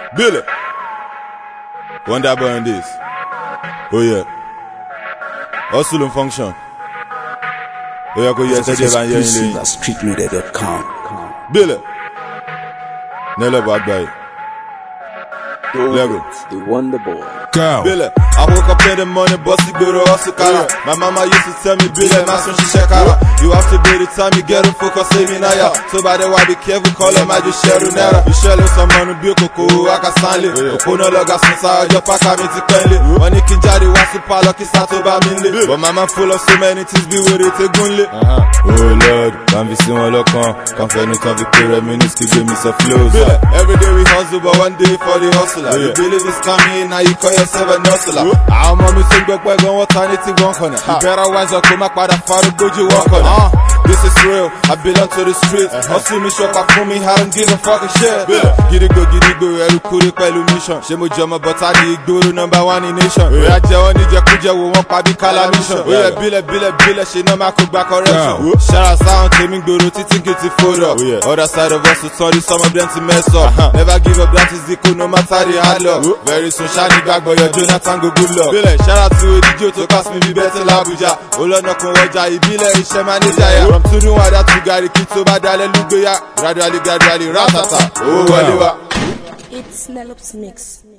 Billy. Wonder boy on this. Oh yeah. Hustle and function. Oh yeah, go yes, streetloader.com. Billy. Nella bad guy. Lego. The Wonder Boy. Go. Billy. I woke up in the morning, bossy go to hustle cara. My mama used to tell me, Billy, my son, she check out. You have to be the time you get a focus, saving now. So by the way, be careful, call them, I just share it now. You share some money, be a cocoa, I can sign it. Okuna loga since your pack, I mean, to kindly. When you can jari, what's the palo, kiss out about me. But my man full of so many things, be with it, take gunly. Oh Lord, can't be seen on lock on. Can't find no time to pay minutes, give me some flows. Every day we hustle, but one day for the hustler. You believe it's coming, now you call yourself a hustler. I'm on me sing back where gon' what I need to go on it. You better wise up, come back by the fire, go you walk on it. This is real, I belong to the streets. Hustle me shop up for me, I don't give a fucking shit. Giddy go, every cool mission. Shemo Jama, but I need guru #1 in nation. I just need your kuja, we want Pabi Kala mission. Oh yeah, Billa, she know my cook back correction. Shout out sound, taming guru, think it's a photo. Other side of us, so sorry, some of them to mess up. Never give up, that is the cool, no matter the hard luck. Very soon, shiny back, but your Jonathan go good luck. Shout out to Edijo to pass me, be better Abuja. Olo no kon waja, Ibile, Ishe manager ya. From to do what that you got, kids over Dale Lugoya. Gradually, ratata. Oh, whatever. It's Nelop's mix.